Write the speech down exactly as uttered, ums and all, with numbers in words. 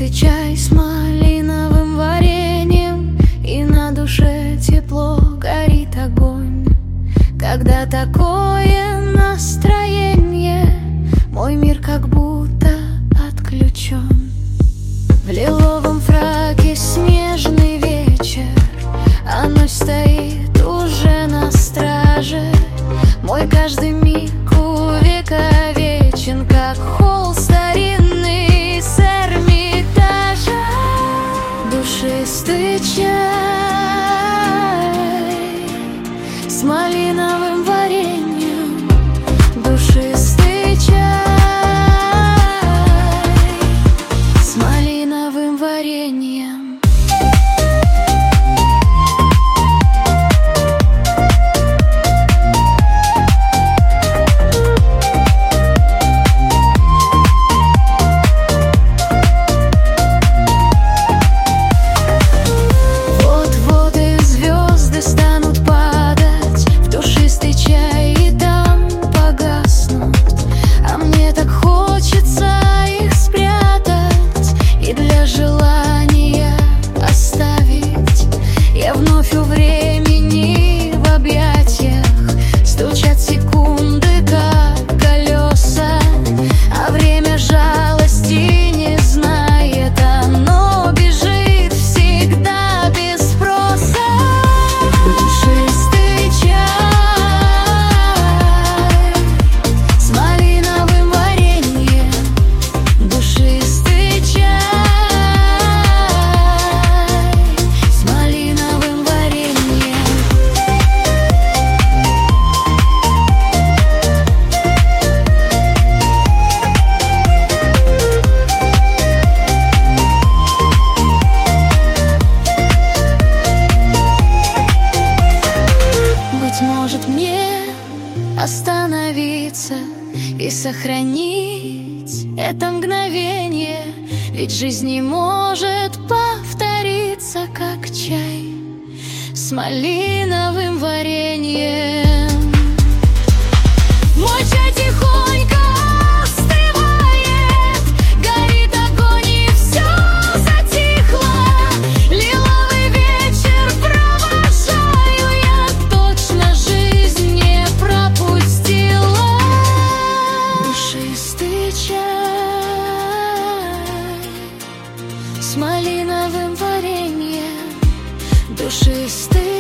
Душистый чай с малиновым вареньем, и на душе тепло, горит огонь. Когда такое настроение, мой мир как будто отключен. В лиловом фраке снежный вечер, а ночь стоит уже на страже. Мой каждый миг увековечен, как холл старинный с Эрмитажа. Душистый чай с малиновым вареньем, душистый чай с малиновым вареньем. Может мне остановиться и сохранить это мгновение, ведь жизнь не может повториться, как чай с малиновым вареньем. Мой чай тихонько остывает, горит огонь и все затихло. Лиловый вечер провожаю я, точно жизнь не пропустила. Душистый чай с малиновым вареньем, душистый